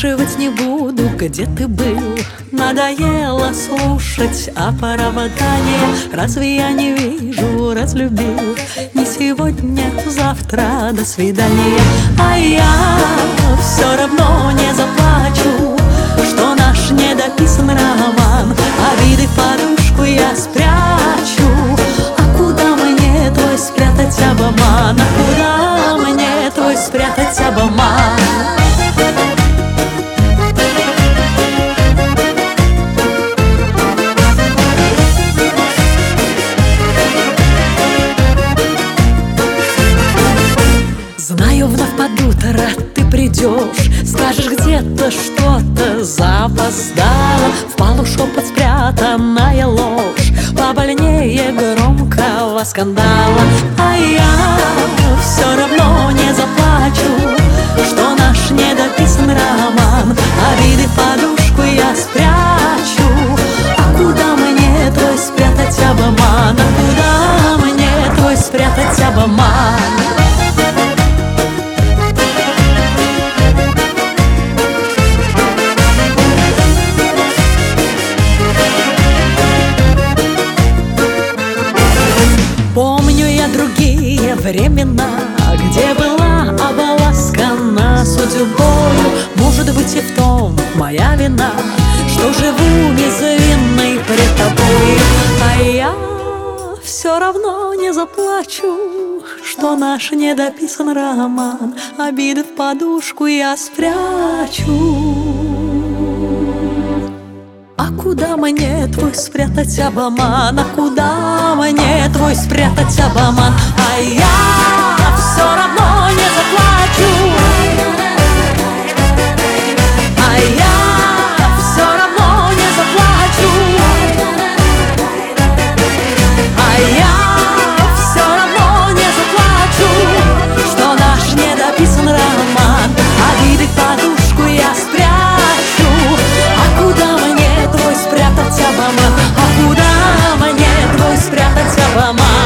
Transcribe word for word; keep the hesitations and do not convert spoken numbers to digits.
Спрашивать не буду, где ты был. Надоело слушать о проводании. Разве я не вижу, разлюбил? Не сегодня, завтра, до свидания. А я все равно не заплачу, что наш недописан роман. Обиды в подушку я спрячу. А куда мне твой спрятать обман? А куда мне твой спрятать обман? Знаю, вновь под утро ты придешь, скажешь где-то что-то запоздало. Впал в шепот спрятанная ложь, побольнее громкого скандала. А я все равно не заплачу, что наш недописан роман. Обиды в подушку я спрячу. А куда мне твой спрятать обман? А куда мне твой спрятать обман? Помню я другие времена, где была обласкана судьбою. Может быть, и в том моя вина, что живу безвинной пред тобой. А я все равно не заплачу, что наш недописан роман. Обиды в подушку я спрячу. А куда мне твой спрятать обман? А куда мне твой спрятать обман? А я все равно не заплачу. А я все равно не заплачу. А я все равно не заплачу, что наш недописан роман. Обиды в подушку я спрячу. А куда мне твой спрятать обман? А куда мне твой спрятать обман?